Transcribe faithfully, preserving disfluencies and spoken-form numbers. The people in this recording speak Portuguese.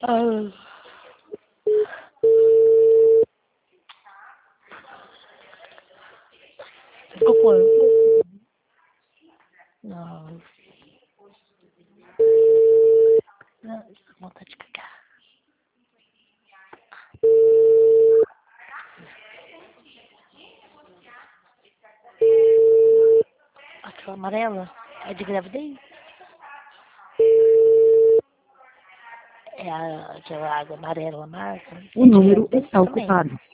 Ah. Ficou com Não. Não, com vontade de cagar. Aquela amarela é de gravidez? É a, aquela água amarela, marca. O número está ocupado.